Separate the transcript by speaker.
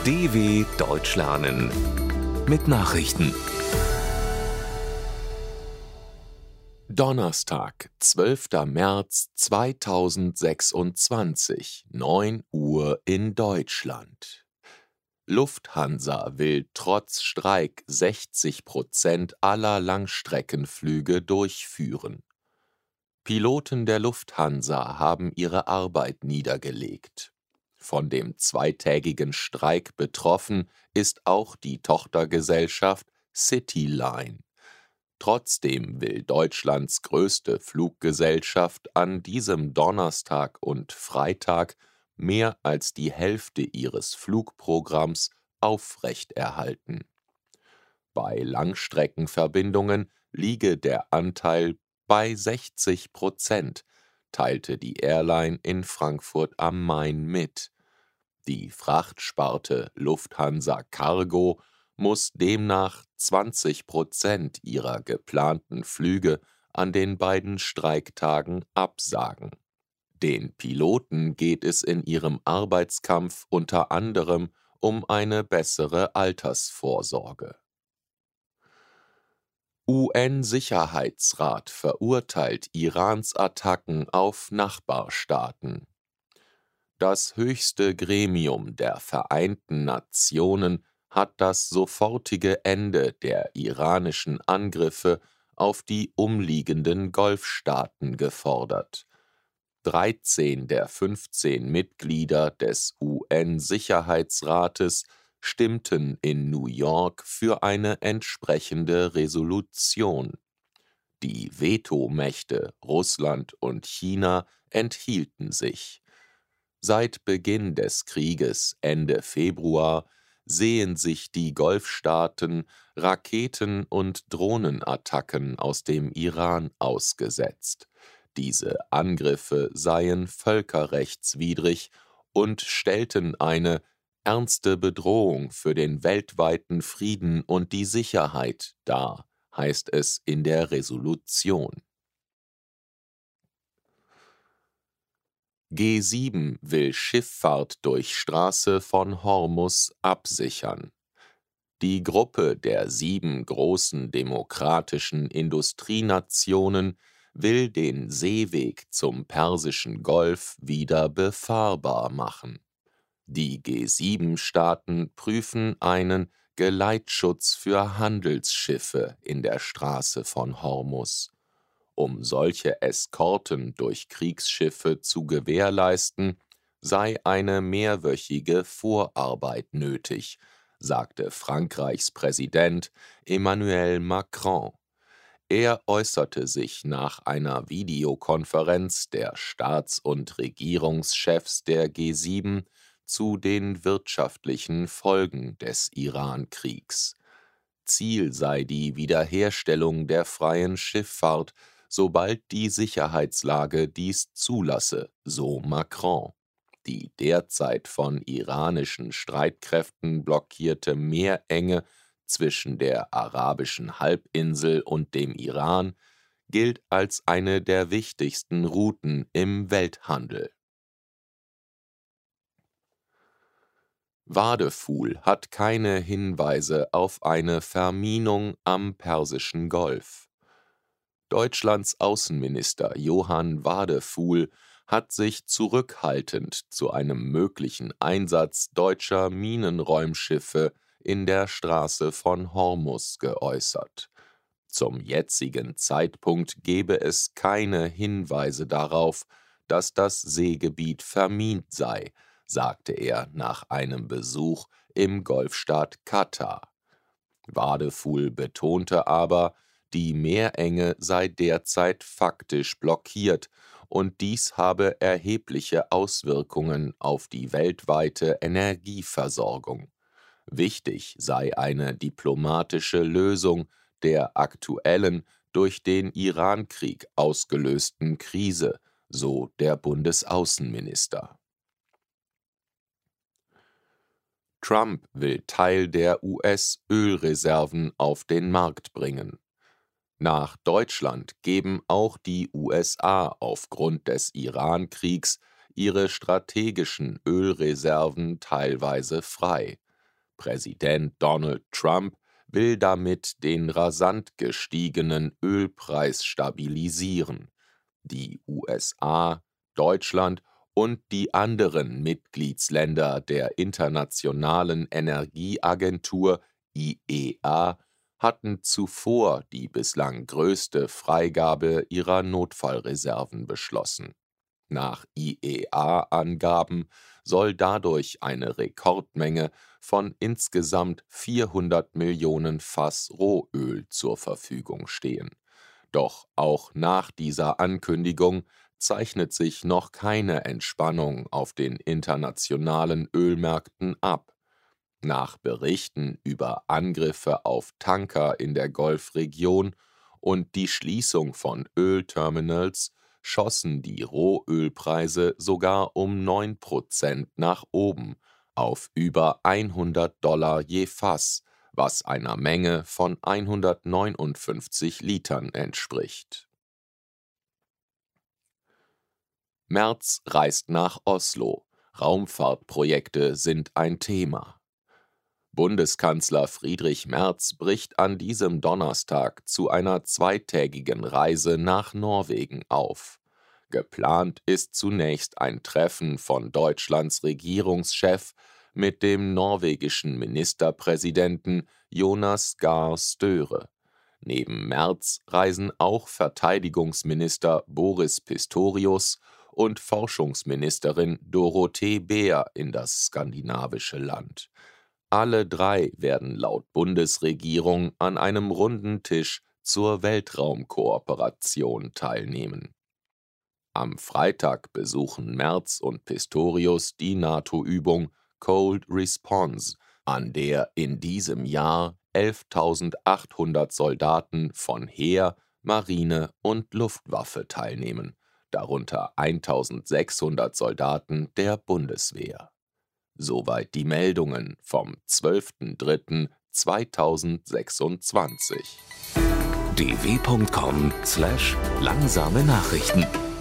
Speaker 1: DW Deutsch lernen mit Nachrichten. Donnerstag, 12. März 2026, 9 Uhr in Deutschland. Lufthansa will trotz Streik 60% aller Langstreckenflüge durchführen. Piloten der Lufthansa haben ihre Arbeit niedergelegt. Von dem zweitägigen Streik betroffen ist auch die Tochtergesellschaft Cityline. Trotzdem will Deutschlands größte Fluggesellschaft an diesem Donnerstag und Freitag mehr als die Hälfte ihres Flugprogramms aufrechterhalten. Bei Langstreckenverbindungen liege der Anteil bei 60%, teilte die Airline in Frankfurt am Main mit. Die Frachtsparte Lufthansa Cargo muss demnach 20% ihrer geplanten Flüge an den beiden Streiktagen absagen. Den Piloten geht es in ihrem Arbeitskampf unter anderem um eine bessere Altersvorsorge. UN-Sicherheitsrat verurteilt Irans Attacken auf Nachbarstaaten. Das höchste Gremium der Vereinten Nationen hat das sofortige Ende der iranischen Angriffe auf die umliegenden Golfstaaten gefordert. 13 der 15 Mitglieder des UN-Sicherheitsrates stimmten in New York für eine entsprechende Resolution. Die Vetomächte Russland und China enthielten sich. Seit Beginn des Krieges Ende Februar sehen sich die Golfstaaten Raketen- und Drohnenattacken aus dem Iran ausgesetzt. Diese Angriffe seien völkerrechtswidrig und stellten eine ernste Bedrohung für den weltweiten Frieden und die Sicherheit dar, heißt es in der Resolution. G7 will Schifffahrt durch Straße von Hormus absichern. Die Gruppe der 7 großen demokratischen Industrienationen will den Seeweg zum Persischen Golf wieder befahrbar machen. Die G7-Staaten prüfen einen Geleitschutz für Handelsschiffe in der Straße von Hormus. Um solche Eskorten durch Kriegsschiffe zu gewährleisten, sei eine mehrwöchige Vorarbeit nötig, sagte Frankreichs Präsident Emmanuel Macron. Er äußerte sich nach einer Videokonferenz der Staats- und Regierungschefs der G7 zu den wirtschaftlichen Folgen des Iran-Kriegs. Ziel sei die Wiederherstellung der freien Schifffahrt, sobald die Sicherheitslage dies zulasse, so Macron. Die derzeit von iranischen Streitkräften blockierte Meerenge zwischen der arabischen Halbinsel und dem Iran gilt als eine der wichtigsten Routen im Welthandel. Wadefuhl hat keine Hinweise auf eine Verminung am Persischen Golf. Deutschlands Außenminister Johann Wadefuhl hat sich zurückhaltend zu einem möglichen Einsatz deutscher Minenräumschiffe in der Straße von Hormus geäußert. Zum jetzigen Zeitpunkt gebe es keine Hinweise darauf, dass das Seegebiet vermint sei, sagte er nach einem Besuch im Golfstaat Katar. Wadefuhl betonte aber, die Meerenge sei derzeit faktisch blockiert und dies habe erhebliche Auswirkungen auf die weltweite Energieversorgung. Wichtig sei eine diplomatische Lösung der aktuellen, durch den Irankrieg ausgelösten Krise, so der Bundesaußenminister. Trump will Teil der US-Ölreserven auf den Markt bringen. Nach Deutschland geben auch die USA aufgrund des Iran-Kriegs ihre strategischen Ölreserven teilweise frei. Präsident Donald Trump will damit den rasant gestiegenen Ölpreis stabilisieren. Die USA, Deutschland und die anderen Mitgliedsländer der Internationalen Energieagentur IEA hatten zuvor die bislang größte Freigabe ihrer Notfallreserven beschlossen. Nach IEA-Angaben soll dadurch eine Rekordmenge von insgesamt 400 Millionen Fass Rohöl zur Verfügung stehen. Doch auch nach dieser Ankündigung zeichnet sich noch keine Entspannung auf den internationalen Ölmärkten ab. Nach Berichten über Angriffe auf Tanker in der Golfregion und die Schließung von Ölterminals schossen die Rohölpreise sogar um 9% nach oben auf über $100 je Fass, was einer Menge von 159 Litern entspricht. Merz reist nach Oslo. Raumfahrtprojekte sind ein Thema. Bundeskanzler Friedrich Merz bricht an diesem Donnerstag zu einer zweitägigen Reise nach Norwegen auf. Geplant ist zunächst ein Treffen von Deutschlands Regierungschef mit dem norwegischen Ministerpräsidenten Jonas Gahr Støre. Neben Merz reisen auch Verteidigungsminister Boris Pistorius und Forschungsministerin Dorothee Beer in das skandinavische Land. Alle drei werden laut Bundesregierung an einem runden Tisch zur Weltraumkooperation teilnehmen. Am Freitag besuchen Merz und Pistorius die NATO-Übung Cold Response, an der in diesem Jahr 11.800 Soldaten von Heer, Marine und Luftwaffe teilnehmen, darunter 1.600 Soldaten der Bundeswehr. Soweit die Meldungen vom 12.03.2026.
Speaker 2: dw.com/langsame Nachrichten